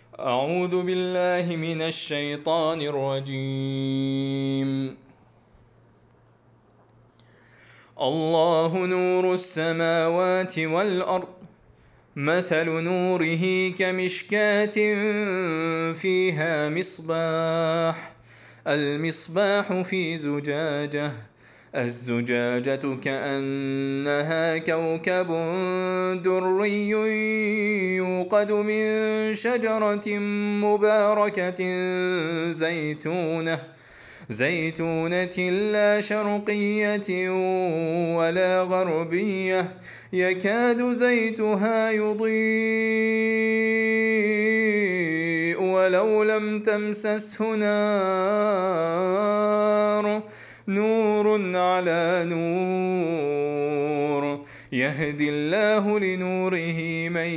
أعوذ بالله من الشيطان الرجيم. الله نور السماوات والأرض، مثل نوره كمشكاة فيها مصباح، المصباح في زجاجة، الزجاجة كأنها كوكب دري يوقد من شجرة مباركة زيتونة لا شرقية ولا غربية، يكاد زيتها يضيء ولو لم تمسسه نار، نور على نور، يهدي الله لنوره من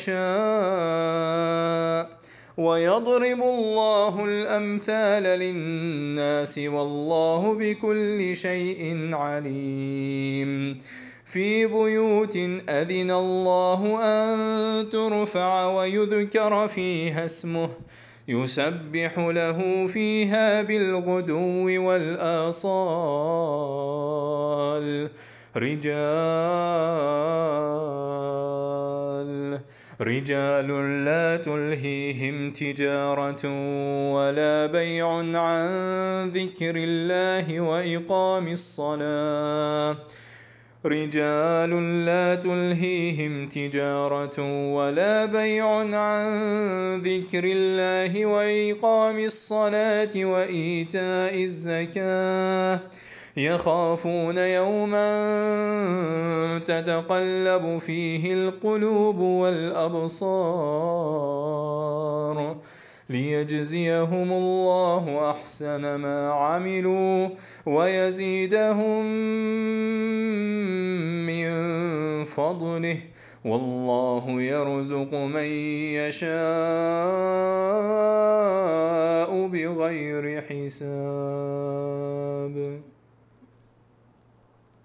يشاء، ويضرب الله الأمثال للناس والله بكل شيء عليم. في بيوت أذن الله أن ترفع ويذكر فيها اسمه يسبح له فيها بالغدو والآصال رجال لا تلهيهم تجارة ولا بيع عن ذكر الله وإقام الصلاة وإيتاء الزكاة، يخافون يوما تتقلب فيه القلوب والأبصار، ليجزيهم الله أحسن ما عملوا ويزيدهم من فضله، والله يرزق من يشاء بغير حساب.